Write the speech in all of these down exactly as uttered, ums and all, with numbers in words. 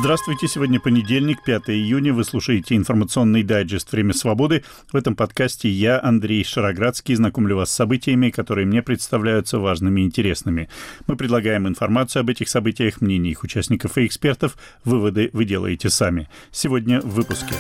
Здравствуйте, сегодня понедельник, пятое июня, вы слушаете информационный дайджест «Время свободы». В этом подкасте я, Андрей Шароградский, знакомлю вас с событиями, которые мне представляются важными и интересными. Мы предлагаем информацию об этих событиях, мнения их участников и экспертов. Выводы вы делаете сами. Сегодня в выпуске.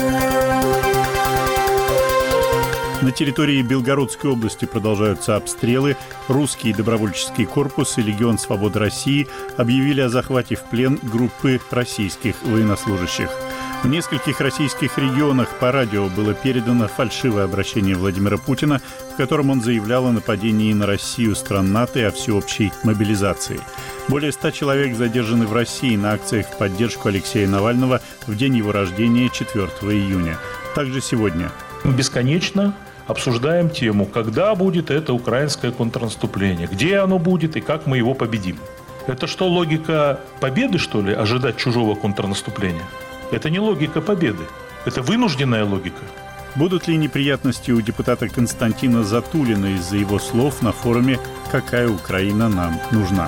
На территории Белгородской области продолжаются обстрелы. Русский добровольческий корпус и Легион Свободы России объявили о захвате в плен группы российских военнослужащих. В нескольких российских регионах по радио было передано фальшивое обращение Владимира Путина, в котором он заявлял о нападении на Россию стран НАТО и о всеобщей мобилизации. Более ста человек задержаны в России на акциях в поддержку Алексея Навального в день его рождения, четвёртого июня. Также сегодня. Бесконечно обсуждаем тему, когда будет это украинское контрнаступление, где оно будет и как мы его победим. Это что, логика победы, что ли, ожидать чужого контрнаступления? Это не логика победы, это вынужденная логика. Будут ли неприятности у депутата Константина Затулина из-за его слов на форуме «Какая Украина нам нужна?».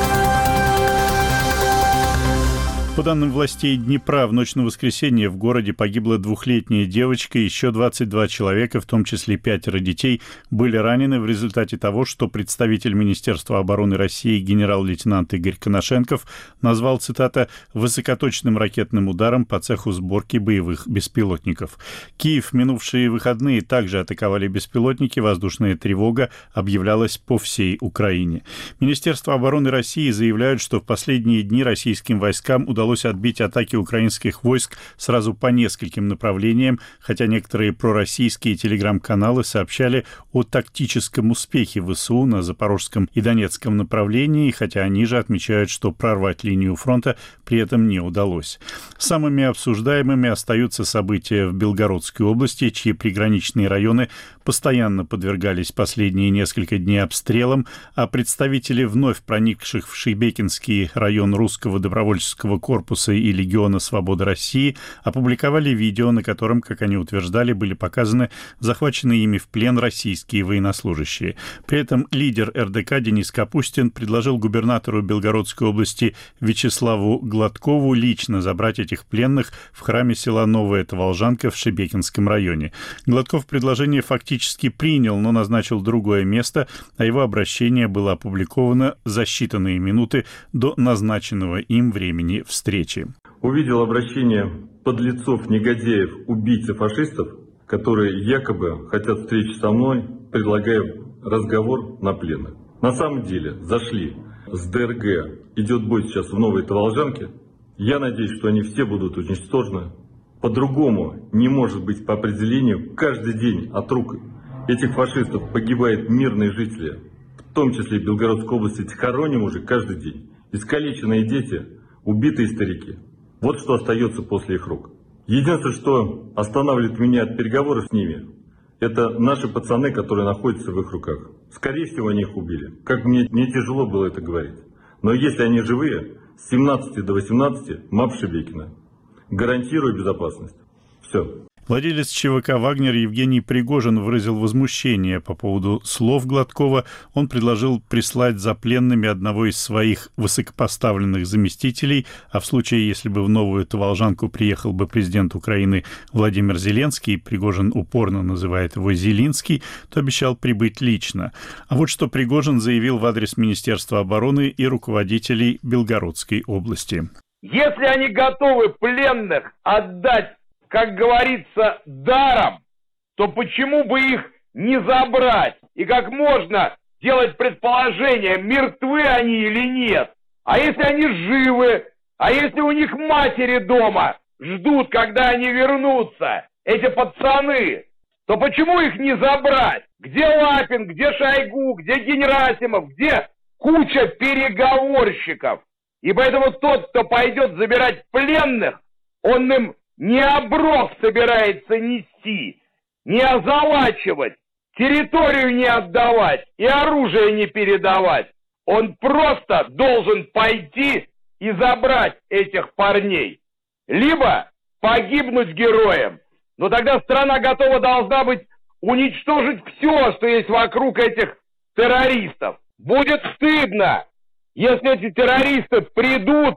По данным властей Днепра, в ночь на воскресенье в городе погибла двухлетняя девочка, еще двадцать два человека, в том числе пятеро детей, были ранены в результате того, что представитель Министерства обороны России генерал-лейтенант Игорь Коношенков назвал, цитата, «высокоточным ракетным ударом по цеху сборки боевых беспилотников». Киев в минувшие выходные также атаковали беспилотники, воздушная тревога объявлялась по всей Украине. Министерство обороны России заявляют, что в последние дни российским войскам удалось удалось отбить атаки украинских войск сразу по нескольким направлениям, хотя некоторые пророссийские телеграм-каналы сообщали о тактическом успехе ВСУ на Запорожском и Донецком направлении, хотя они же отмечают, что прорвать линию фронта при этом не удалось. Самыми обсуждаемыми остаются события в Белгородской области, чьи приграничные районы постоянно подвергались последние несколько дней обстрелам, а представители вновь проникших в Шебекинский район русского добровольческого корпуса корпуса и Легиона Свободы России опубликовали видео, на котором, как они утверждали, были показаны захваченные ими в плен российские военнослужащие. При этом лидер эр дэ ка Денис Капустин предложил губернатору Белгородской области Вячеславу Гладкову лично забрать этих пленных в храме села Новая Таволжанка в Шебекинском районе. Гладков предложение фактически принял, но назначил другое место, а его обращение было опубликовано за считанные минуты до назначенного им времени встречи. Увидел обращение подлецов, негодяев, убийц и фашистов, которые якобы хотят встречи со мной, предлагая разговор на пленных. На самом деле зашли с дэ эр гэ, идет бой сейчас в Новой Таволжанке. Я надеюсь, что они все будут уничтожены. По-другому не может быть по определению. Каждый день от рук этих фашистов погибают мирные жители, в том числе и Белгородской области. Хороним уже каждый день. Искалеченные дети, убитые старики. Вот что остается после их рук. Единственное, что останавливает меня от переговоров с ними, это наши пацаны, которые находятся в их руках. Скорее всего, они их убили. Как мне, мне тяжело было это говорить. Но если они живые, с семнадцати до восемнадцати МАП Шебекина. Гарантирую безопасность. Все. Владелец че вэ ка «Вагнер» Евгений Пригожин выразил возмущение по поводу слов Гладкова. Он предложил прислать за пленными одного из своих высокопоставленных заместителей, а в случае, если бы в Новую Таволжанку приехал бы президент Украины Владимир Зеленский, Пригожин упорно называет его Зелинский, то обещал прибыть лично. А вот что Пригожин заявил в адрес Министерства обороны и руководителей Белгородской области. Если они готовы пленных отдать, как говорится, даром, то почему бы их не забрать? И как можно делать предположение, мертвы они или нет? А если они живы? А если у них матери дома ждут, когда они вернутся, эти пацаны, то почему их не забрать? Где Лапин, где Шойгу, где Генерасимов, где куча переговорщиков? И поэтому тот, кто пойдет забирать пленных, он им не оброк собирается нести, не озолачивать, территорию не отдавать и оружие не передавать. Он просто должен пойти и забрать этих парней. Либо погибнуть героем. Но тогда страна готова должна быть уничтожить все, что есть вокруг этих террористов. Будет стыдно, если эти террористы придут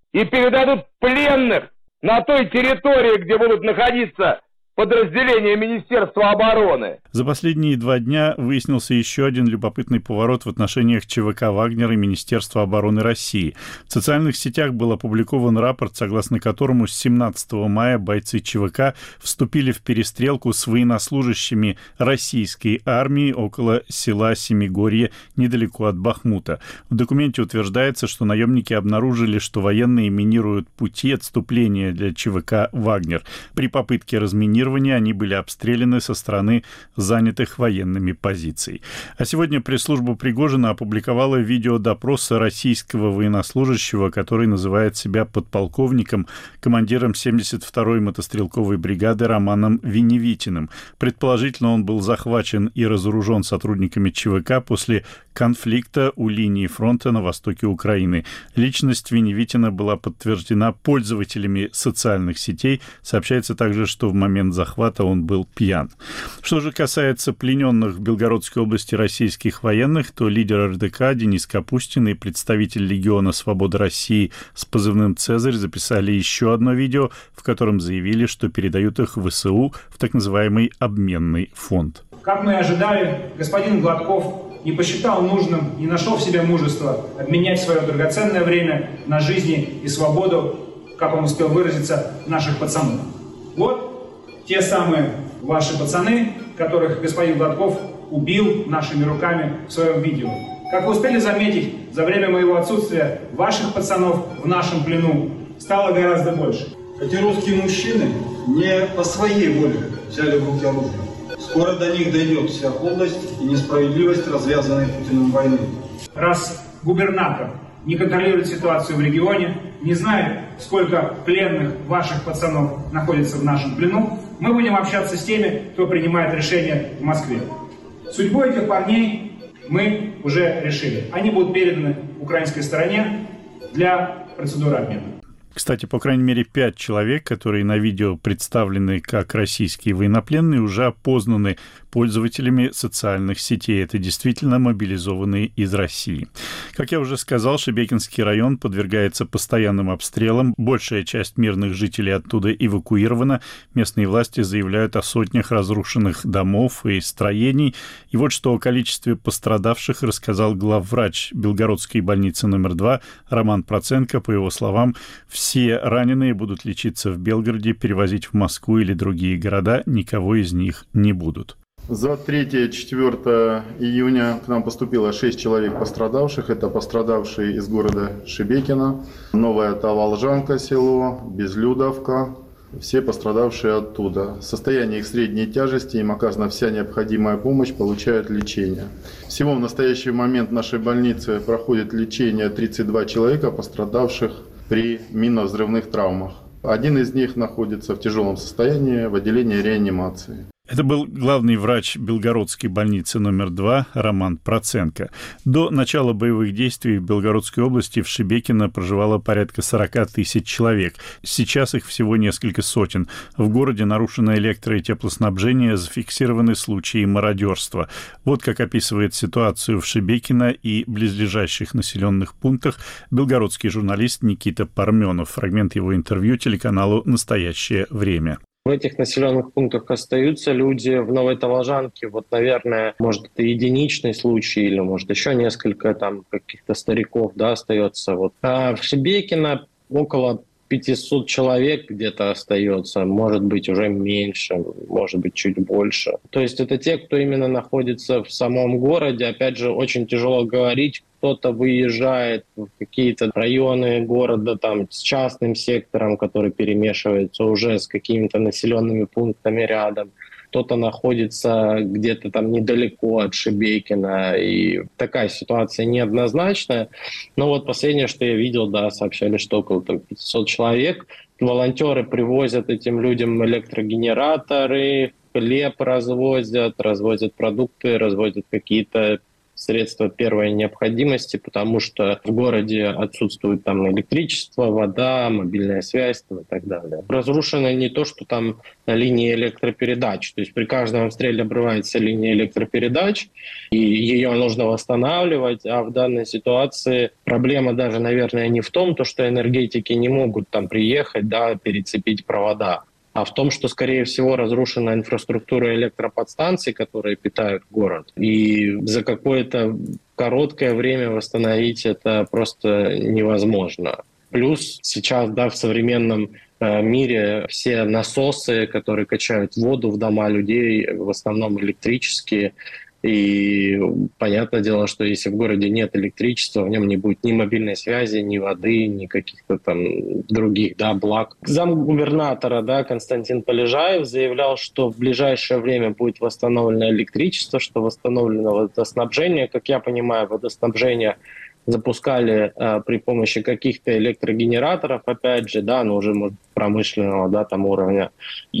и передадут пленных на той территории, где будут находиться подразделения Министерства обороны. За последние два дня выяснился еще один любопытный поворот в отношениях ЧВК «Вагнер» и Министерства обороны России. В социальных сетях был опубликован рапорт, согласно которому с семнадцатого мая бойцы ЧВК вступили в перестрелку с военнослужащими российской армии около села Семигорье, недалеко от Бахмута. В документе утверждается, что наемники обнаружили, что военные минируют пути отступления для ЧВК «Вагнер». При попытке разминирования они были обстреляны со стороны занятых военными позиций. А сегодня пресс-служба Пригожина опубликовала видео допроса российского военнослужащего, который называет себя подполковником, командиром семьдесят второй мотострелковой бригады Романом Веневитиным. Предположительно, он был захвачен и разоружен сотрудниками ЧВК после конфликта у линии фронта на востоке Украины. Личность Веневитина была подтверждена пользователями социальных сетей. Сообщается также, что в момент захвата он был пьян. Что же касается плененных в Белгородской области российских военных, то лидер эр дэ ка Денис Капустин и представитель Легиона Свободы России с позывным «Цезарь» записали еще одно видео, в котором заявили, что передают их в вэ эс у в так называемый обменный фонд. Как мы и ожидали, господин Гладков не посчитал нужным, не нашел в себе мужества обменять свое драгоценное время на жизни и свободу, как он успел выразиться, наших пацанов. Вот те самые ваши пацаны, которых господин Гладков убил нашими руками в своем видео. Как вы успели заметить, за время моего отсутствия ваших пацанов в нашем плену стало гораздо больше. Эти русские мужчины не по своей воле взяли в руки оружие. Скоро до них дойдет вся подлость и несправедливость развязанной Путиным войны. Раз губернатор не контролирует ситуацию в регионе, не знает, сколько пленных ваших пацанов находится в нашем плену, мы будем общаться с теми, кто принимает решения в Москве. Судьбу этих парней мы уже решили. Они будут переданы украинской стороне для процедуры обмена. Кстати, по крайней мере, пять человек, которые на видео представлены как российские военнопленные, уже опознаны пользователями социальных сетей. Это действительно мобилизованные из России. Как я уже сказал, Шебекинский район подвергается постоянным обстрелам. Большая часть мирных жителей оттуда эвакуирована. Местные власти заявляют о сотнях разрушенных домов и строений. И вот что о количестве пострадавших рассказал главврач Белгородской больницы номер два Роман Проценко. По его словам, все раненые будут лечиться в Белгороде, перевозить в Москву или другие города. Никого из них не будут. За третье-четвёртое июня к нам поступило шесть человек пострадавших. Это пострадавшие из города Шебекино, Новая Таволжанка село, Безлюдовка. Все пострадавшие оттуда. Состояние их средней тяжести, им оказана вся необходимая помощь, получают лечение. Всего в настоящий момент в нашей больнице проходит лечение тридцать два человека, пострадавших при минно-взрывных травмах. Один из них находится в тяжелом состоянии в отделении реанимации. Это был главный врач Белгородской больницы номер два Роман Проценко. До начала боевых действий в Белгородской области в Шебекино проживало порядка сорок тысяч человек. Сейчас их всего несколько сотен. В городе нарушено электро- и теплоснабжение, зафиксированы случаи мародерства. Вот как описывает ситуацию в Шебекино и близлежащих населенных пунктах белгородский журналист Никита Парменов. Фрагмент его интервью телеканалу «Настоящее время». В этих населенных пунктах остаются люди. В Новой Таволжанке, вот, наверное, может, это единичный случай или, может, еще несколько там каких-то стариков, да, остается. Вот. А в Шебекино около пятьсот человек где-то остается, может быть, уже меньше, может быть, чуть больше. То есть это те, кто именно находится в самом городе. Опять же, очень тяжело говорить. Кто-то выезжает в какие-то районы города там с частным сектором, который перемешивается уже с какими-то населенными пунктами рядом. Кто-то находится где-то там недалеко от Шебекино. И такая ситуация неоднозначная. Но вот последнее, что я видел, да, сообщали, что около пятьсот человек. Волонтеры привозят этим людям электрогенераторы, хлеб развозят, развозят продукты, развозят какие-то средство первой необходимости, потому что в городе отсутствует там электричество, вода, мобильная связь там, и так далее. Разрушено не то, что там линии электропередач, то есть при каждом обстреле обрывается линия электропередач, и ее нужно восстанавливать, а в данной ситуации проблема даже, наверное, не в том, то, что энергетики не могут там приехать, да, перецепить провода, а в том, что, скорее всего, разрушена инфраструктура электроподстанций, которые питают город. И за какое-то короткое время восстановить это просто невозможно. Плюс сейчас, да, в современном э, мире все насосы, которые качают воду в дома людей, в основном электрические. И понятное дело, что если в городе нет электричества, в нем не будет ни мобильной связи, ни воды, ни каких-то там других, да, благ. Замгубернатора, да, Константин Полежаев заявлял, что в ближайшее время будет восстановлено электричество, что восстановлено водоснабжение. Как я понимаю, водоснабжение запускали э, при помощи каких-то электрогенераторов, опять же, да, но уже может, промышленного, да, там уровня.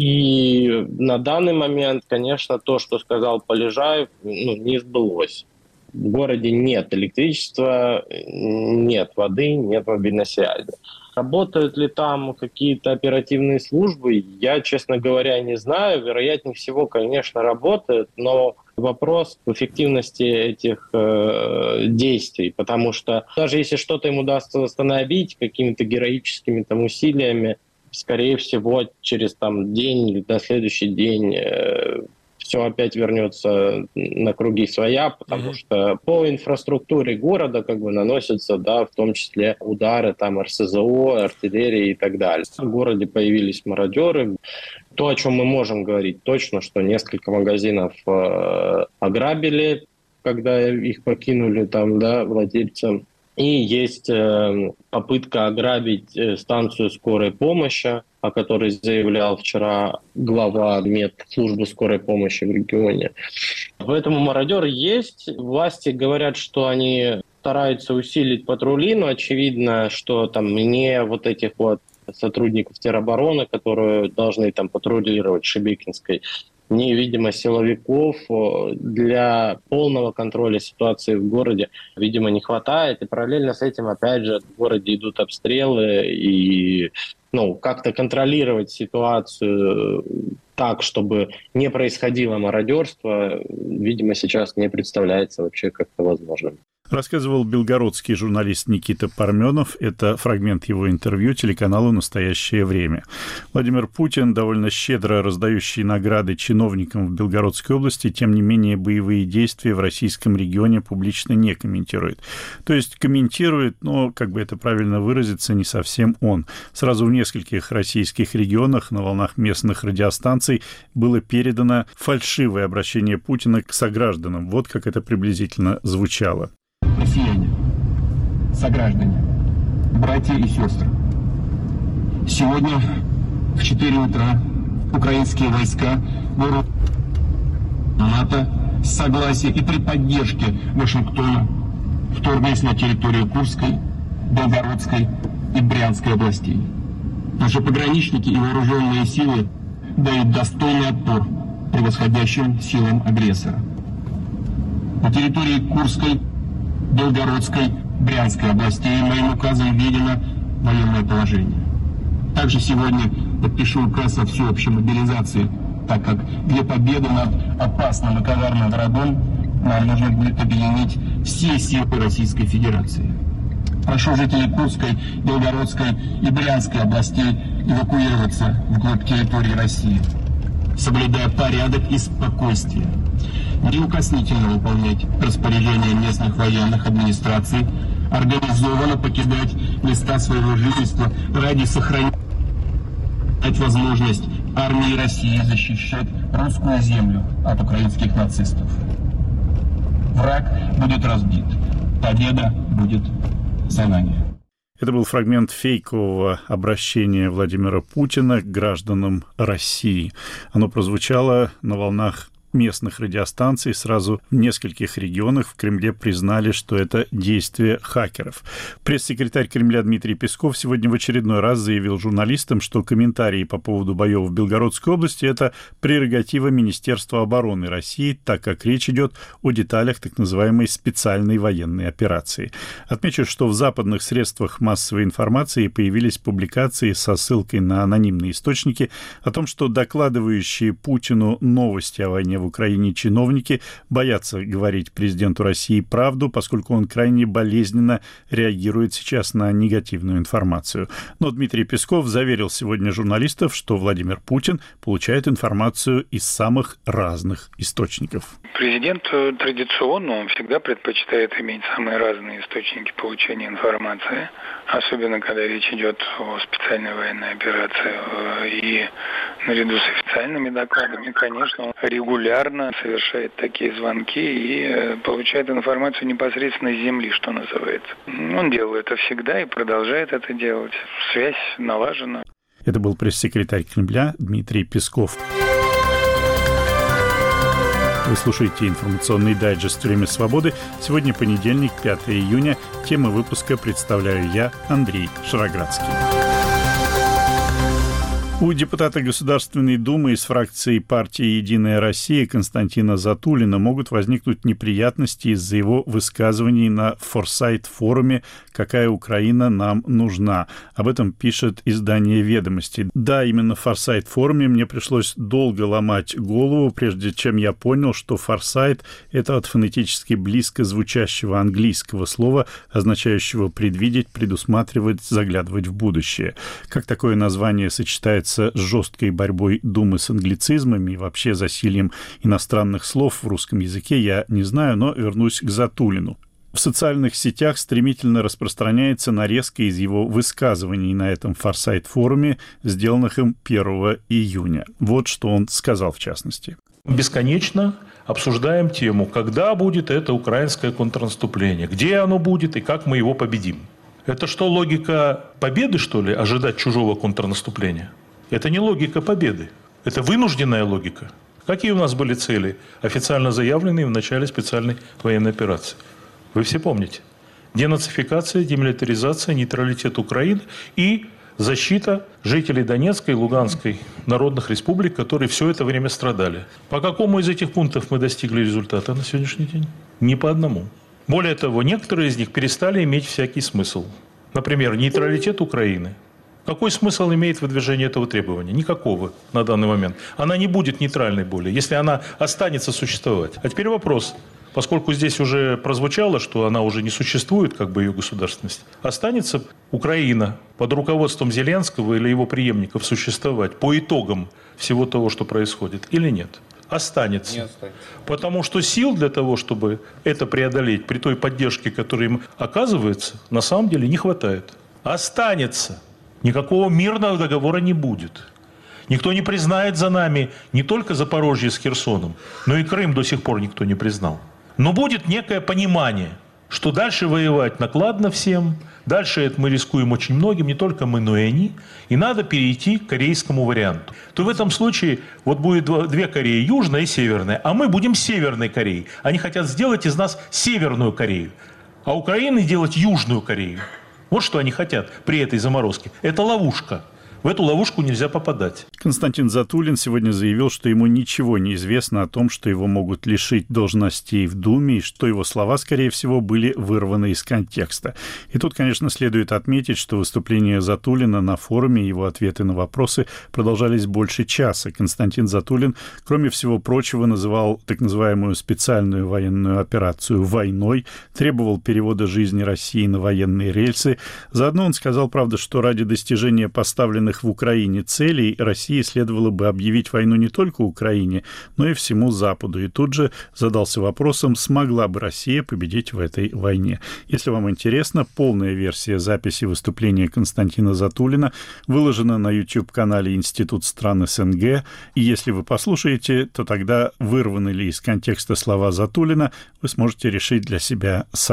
И на данный момент, конечно, то, что сказал Полежаев, ну, не сбылось. В городе нет электричества, нет воды, нет мобильной связи. Работают ли там какие-то оперативные службы, я, честно говоря, не знаю. Вероятнее всего, конечно, работают, но вопрос в эффективности этих э, действий, потому что даже если что-то им удастся восстановить какими-то героическими там усилиями, скорее всего, через там день или на следующий день э, все опять вернется на круги своя, потому mm-hmm. что по инфраструктуре города как бы наносятся, да, в том числе удары там эр эс зэ о, артиллерии и так далее. В городе появились мародеры. То, о чем мы можем говорить точно, что несколько магазинов э, ограбили, когда их покинули там, да, владельцы. И есть э, попытка ограбить э, станцию скорой помощи, о которой заявлял вчера глава медслужбы скорой помощи в регионе. Поэтому мародеры есть. Власти говорят, что они стараются усилить патрули, но очевидно, что там не вот этих вот сотрудников теробороны, которые должны там патрулировать Шебекинской, ни, видимо, силовиков для полного контроля ситуации в городе, видимо, не хватает. И параллельно с этим, опять же, в городе идут обстрелы, и ну, как-то контролировать ситуацию так, чтобы не происходило мародерство, видимо, сейчас не представляется вообще как-то возможным. Рассказывал белгородский журналист Никита Парменов. Это фрагмент его интервью телеканалу «Настоящее время». Владимир Путин, довольно щедро раздающий награды чиновникам в Белгородской области, тем не менее боевые действия в российском регионе публично не комментирует. То есть комментирует, но, как бы это правильно выразиться, не совсем он. Сразу в нескольких российских регионах на волнах местных радиостанций было передано фальшивое обращение Путина к согражданам. Вот как это приблизительно звучало. Россияне, сограждане, братья и сестры. Сегодня в четыре утра украинские войска НАТО с согласия и при поддержке Вашингтона вторглись на территорию Курской, Белгородской и Брянской областей. Наши пограничники и вооруженные силы дают достойный отпор превосходящим силам агрессора. На территории Курской, Белгородской, Брянской областей моим указом введено военное положение. Также сегодня подпишу указ о всеобщей мобилизации, так как для победы над опасным и коварным врагом нам нужно будет объединить все силы Российской Федерации. Прошу жителей Курской, Белгородской и Брянской областей эвакуироваться вглубь территории России, соблюдая порядок и спокойствие. Неукоснительно выполнять распоряжения местных военных администраций, организованно покидать места своего жительства ради сохранения возможность армии России защищать русскую землю от украинских нацистов. Враг будет разбит, победа будет за нами. Это был фрагмент фейкового обращения Владимира Путина к гражданам России. Оно прозвучало на волнах местных радиостанций сразу в нескольких регионах в Кремле признали, что это действие хакеров. Пресс-секретарь Кремля Дмитрий Песков сегодня в очередной раз заявил журналистам, что комментарии по поводу боев в Белгородской области – это прерогатива Министерства обороны России, так как речь идет о деталях так называемой специальной военной операции. Отмечу, что в западных средствах массовой информации появились публикации со ссылкой на анонимные источники о том, что докладывающие Путину новости о войне в Украине чиновники боятся говорить президенту России правду, поскольку он крайне болезненно реагирует сейчас на негативную информацию. Но Дмитрий Песков заверил сегодня журналистов, что Владимир Путин получает информацию из самых разных источников. Президент традиционно, он всегда предпочитает иметь самые разные источники получения информации, особенно когда речь идет о специальной военной операции. И наряду с официальными докладами, конечно, он регулярно совершает такие звонки и получает информацию непосредственно с земли, что называется. Он делал это всегда и продолжает это делать. Связь налажена. Это был пресс-секретарь Кремля Дмитрий Песков. Вы слушаете информационный дайджест «Время свободы». Сегодня понедельник, пятое июня. Тему выпуска представляю я, Андрей Шароградский. У депутата Государственной Думы из фракции партии «Единая Россия» Константина Затулина могут возникнуть неприятности из-за его высказываний на Форсайт-форуме «Какая Украина нам нужна». Об этом пишет издание «Ведомости». Да, именно в Форсайт-форуме мне пришлось долго ломать голову, прежде чем я понял, что форсайт – это от фонетически близко звучащего английского слова, означающего предвидеть, предусматривать, заглядывать в будущее. Как такое название сочетается с жесткой борьбой Думы с англицизмами и вообще засильем иностранных слов в русском языке, я не знаю, но вернусь к Затулину. В социальных сетях стремительно распространяется нарезка из его высказываний на этом Форсайт-форуме, сделанных им первого июня. Вот что он сказал в частности. Бесконечно обсуждаем тему, когда будет это украинское контрнаступление, где оно будет и как мы его победим. Это что, логика победы, что ли, ожидать чужого контрнаступления? Это не логика победы, это вынужденная логика. Какие у нас были цели, официально заявленные в начале специальной военной операции? Вы все помните. Денацификация, демилитаризация, нейтралитет Украины и защита жителей Донецкой и Луганской народных республик, которые все это время страдали. По какому из этих пунктов мы достигли результата на сегодняшний день? Ни по одному. Более того, некоторые из них перестали иметь всякий смысл. Например, нейтралитет Украины. Какой смысл имеет выдвижение этого требования? Никакого на данный момент. Она не будет нейтральной более, если она останется существовать. А теперь вопрос. Поскольку здесь уже прозвучало, что она уже не существует, как бы ее государственность, останется Украина под руководством Зеленского или его преемников существовать по итогам всего того, что происходит, или нет? Останется. Не останется. Потому что сил для того, чтобы это преодолеть, при той поддержке, которая им оказывается, на самом деле не хватает. Останется. Никакого мирного договора не будет. Никто не признает за нами не только Запорожье с Херсоном, но и Крым до сих пор никто не признал. Но будет некое понимание, что дальше воевать накладно всем, дальше это мы рискуем очень многим, не только мы, но и они, и надо перейти к корейскому варианту. То в этом случае вот будет две Кореи, Южная и Северная, а мы будем Северной Кореей. Они хотят сделать из нас Северную Корею, а Украины делать Южную Корею. Вот что они хотят при этой заморозке. Это ловушка. В эту ловушку нельзя попадать. Константин Затулин сегодня заявил, что ему ничего не известно о том, что его могут лишить должностей в Думе, и что его слова, скорее всего, были вырваны из контекста. И тут, конечно, следует отметить, что выступление Затулина на форуме, его ответы на вопросы продолжались больше часа. Константин Затулин, кроме всего прочего, называл так называемую специальную военную операцию войной, требовал перевода жизни России на военные рельсы. Заодно он сказал, правда, что ради достижения поставленных в Украине целей России следовало бы объявить войну не только Украине, но и всему Западу. И тут же задался вопросом, смогла бы Россия победить в этой войне. Если вам интересно, полная версия записи выступления Константина Затулина выложена на YouTube-канале Институт стран СНГ. И если вы послушаете, то тогда вырваны ли из контекста слова Затулина, вы сможете решить для себя сами.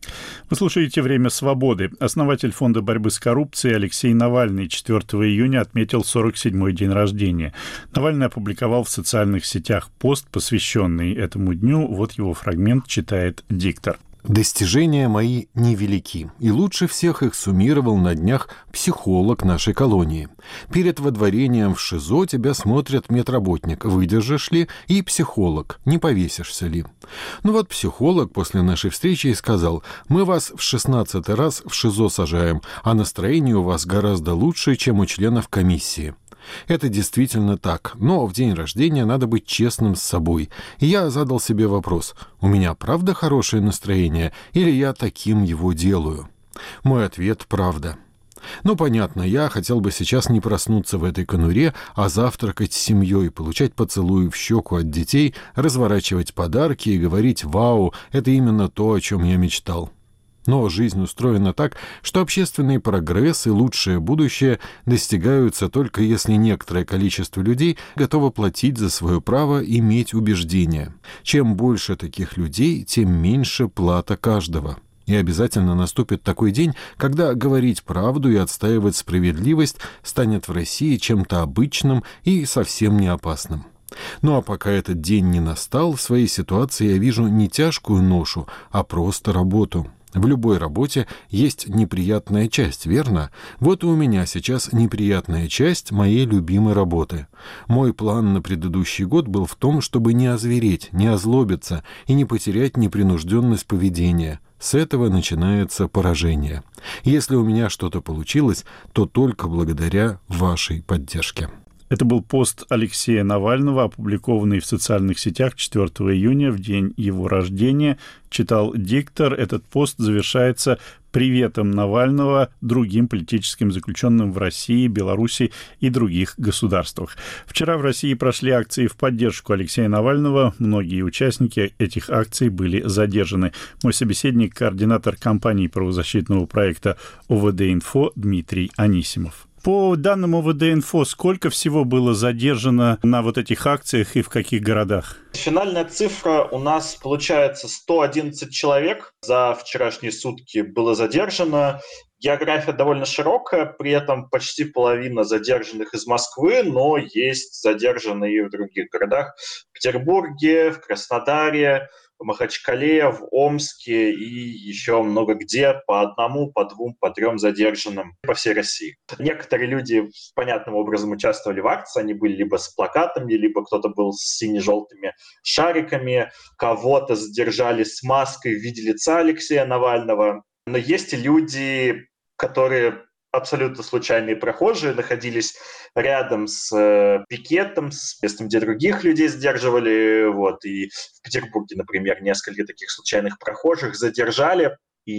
Вы слушаете «Время свободы». Основатель Фонда борьбы с коррупцией Алексей Навальный четвёртого июня отметил сорок седьмой день рождения. Навальный опубликовал в социальных сетях пост, посвященный этому дню. Вот его фрагмент читает диктор. Достижения мои невелики, и лучше всех их суммировал на днях психолог нашей колонии. Перед водворением в ШИЗО тебя смотрит медработник, выдержишь ли, и психолог, не повесишься ли. Ну вот психолог после нашей встречи и сказал: мы вас в шестнадцатый раз в ШИЗО сажаем, а настроение у вас гораздо лучше, чем у членов комиссии. Это действительно так, но в день рождения надо быть честным с собой. И я задал себе вопрос: у меня правда хорошее настроение или я таким его делаю? Мой ответ – правда. Ну, понятно, я хотел бы сейчас не проснуться в этой конуре, а завтракать с семьей, получать поцелуи в щеку от детей, разворачивать подарки и говорить: «Вау, это именно то, о чем я мечтал». Но жизнь устроена так, что общественный прогресс и лучшее будущее достигаются только если некоторое количество людей готово платить за свое право иметь убеждения. Чем больше таких людей, тем меньше плата каждого. И обязательно наступит такой день, когда говорить правду и отстаивать справедливость станет в России чем-то обычным и совсем не опасным. Ну а пока этот день не настал, в своей ситуации я вижу не тяжкую ношу, а просто работу. В любой работе есть неприятная часть, верно? Вот и у меня сейчас неприятная часть моей любимой работы. Мой план на предыдущий год был в том, чтобы не озвереть, не озлобиться и не потерять непринужденность поведения. С этого начинается поражение. Если у меня что-то получилось, то только благодаря вашей поддержке. Это был пост Алексея Навального, опубликованный в социальных сетях четвёртого июня, в день его рождения. Читал диктор. Этот пост завершается приветом Навального другим политическим заключенным в России, Беларуси и других государствах. Вчера в России прошли акции в поддержку Алексея Навального. Многие участники этих акций были задержаны. Мой собеседник, координатор кампании правозащитного проекта ОВД-Инфо Дмитрий Анисимов. По данным ОВД-Инфо, сколько всего было задержано на вот этих акциях и в каких городах? Финальная цифра у нас получается сто одиннадцать человек за вчерашние сутки было задержано. География довольно широкая, при этом почти половина задержанных из Москвы, но есть задержанные и в других городах. В Петербурге, в Краснодаре, в Махачкале, в Омске и еще много где по одному, по двум, по трем задержанным по всей России. Некоторые люди понятным образом участвовали в акции, они были либо с плакатами, либо кто-то был с сине-желтыми шариками, кого-то задержали с маской в виде лица Алексея Навального. Но есть и люди, которые абсолютно случайные прохожие, находились рядом с э, пикетом, с местом, где других людей задерживали. Вот. И в Петербурге, например, несколько таких случайных прохожих задержали,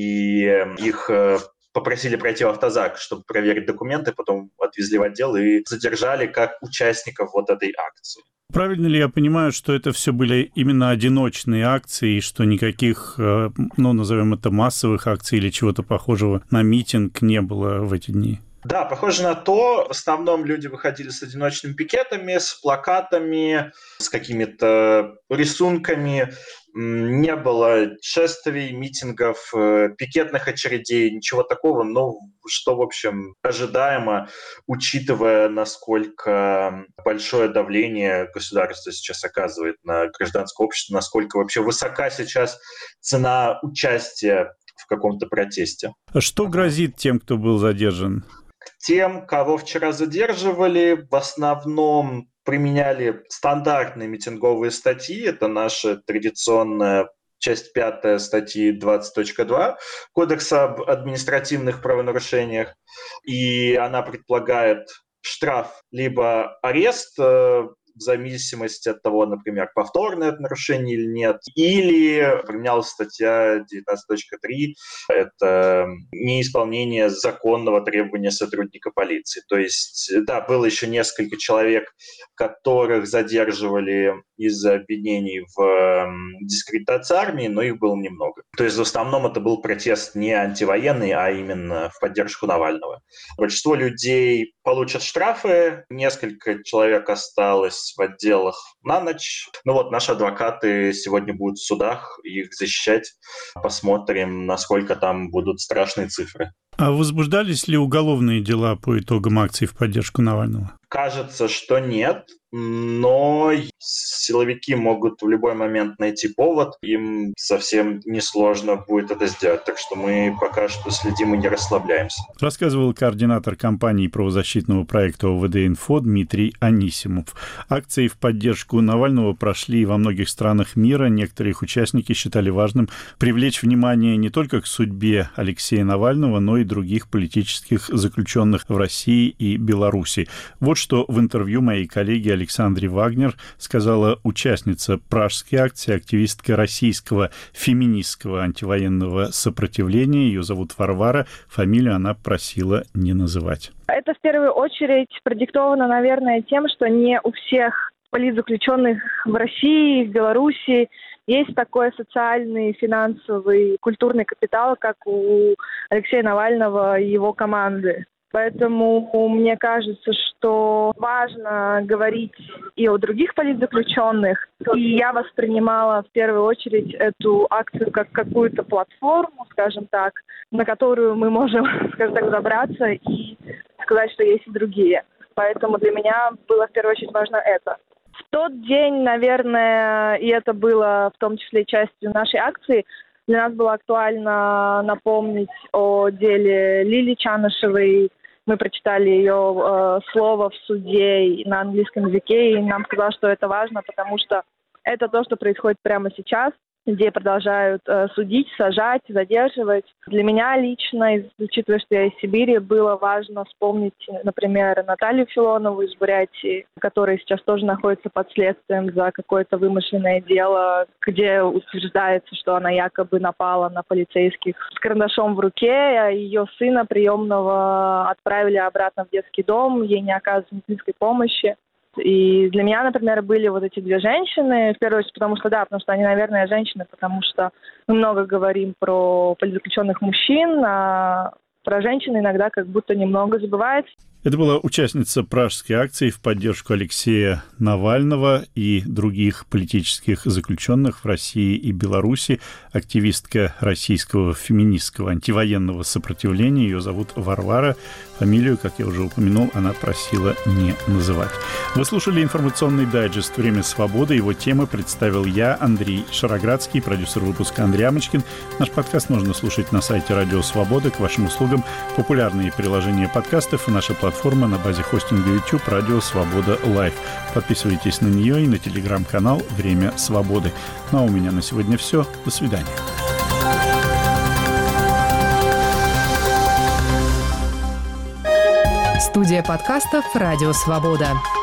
и э, их э, попросили пройти в автозак, чтобы проверить документы, потом отвезли в отдел и задержали как участников вот этой акции. Правильно ли я понимаю, что это все были именно одиночные акции, и что никаких, ну, назовем это, массовых акций или чего-то похожего на митинг не было в эти дни? Да, похоже на то. В основном люди выходили с одиночными пикетами, с плакатами, с какими-то рисунками. Не было шествий, митингов, пикетных очередей, ничего такого, но что, в общем, ожидаемо, учитывая, насколько большое давление государство сейчас оказывает на гражданское общество, насколько вообще высока сейчас цена участия в каком-то протесте. Что грозит тем, кто был задержан? Тем, кого вчера задерживали, в основном применяли стандартные митинговые статьи. Это наша традиционная часть пятая статьи двадцать точка два Кодекса об административных правонарушениях. И она предполагает штраф либо арест, в зависимости от того, например, повторное это нарушение или нет. Или применялась статья девятнадцать точка три, это неисполнение законного требования сотрудника полиции. То есть, да, было еще несколько человек, которых задерживали из-за обвинений в дискредитации армии, но их было немного. То есть, в основном это был протест не антивоенный, а именно в поддержку Навального. Большинство людей получат штрафы, несколько человек осталось оставаться в отделах на ночь. Ну вот, наши адвокаты сегодня будут в судах их защищать. Посмотрим, насколько там будут страшные цифры. А возбуждались ли уголовные дела по итогам акций в поддержку Навального? Кажется, что нет, но силовики могут в любой момент найти повод, им совсем несложно будет это сделать, так что мы пока что следим и не расслабляемся. Рассказывал координатор кампании правозащитного проекта ОВД-Инфо Дмитрий Анисимов. Акции в поддержку Навального прошли во многих странах мира. Некоторые их участники считали важным привлечь внимание не только к судьбе Алексея Навального, но и других политических заключенных в России и Беларуси. Вот что в интервью моей коллеги Александре Вагнер сказала участница пражской акции, активистка российского феминистского антивоенного сопротивления. Ее зовут Варвара, фамилию она просила не называть. Это в первую очередь продиктовано, наверное, тем, что не у всех политзаключенных в России, в Беларуси есть такой социальный, финансовый, культурный капитал, как у Алексея Навального и его команды. Поэтому мне кажется, что важно говорить и о других политзаключенных. И я воспринимала в первую очередь эту акцию как какую-то платформу, скажем так, на которую мы можем, скажем так, забраться и сказать, что есть и другие. Поэтому для меня было в первую очередь важно это. В тот день, наверное, и это было в том числе частью нашей акции, для нас было актуально напомнить о деле Лили Чанышевой. Мы прочитали ее э, слово в суде на английском языке, и нам сказали, что это важно, потому что это то, что происходит прямо сейчас. Людей продолжают э, судить, сажать, задерживать. Для меня лично, учитывая, что я из Сибири, было важно вспомнить, например, Наталью Филонову из Бурятии, которая сейчас тоже находится под следствием за какое-то вымышленное дело, где утверждается, что она якобы напала на полицейских с карандашом в руке, а ее сына приемного отправили обратно в детский дом, ей не оказывают медицинской помощи. И для меня, например, были вот эти две женщины, в первую очередь, потому что, да, потому что они, наверное, женщины, потому что мы много говорим про политзаключенных мужчин, а про женщин иногда как будто немного забывается. Это была участница пражской акции в поддержку Алексея Навального и других политических заключенных в России и Беларуси, активистка российского феминистского антивоенного сопротивления. Ее зовут Варвара. Фамилию, как я уже упомянул, она просила не называть. Вы слушали информационный дайджест «Время свободы». Его темы представил я, Андрей Шароградский, продюсер выпуска Андрей Амочкин. Наш подкаст можно слушать на сайте Радио Свобода. К вашим услугам популярные приложения подкастов и наша платформа Платформа на базе хостинга YouTube «Радио Свобода Лайв». Подписывайтесь на нее и на телеграм-канал «Время свободы». Ну а у меня на сегодня все. До свидания. Студия подкастов «Радио Свобода».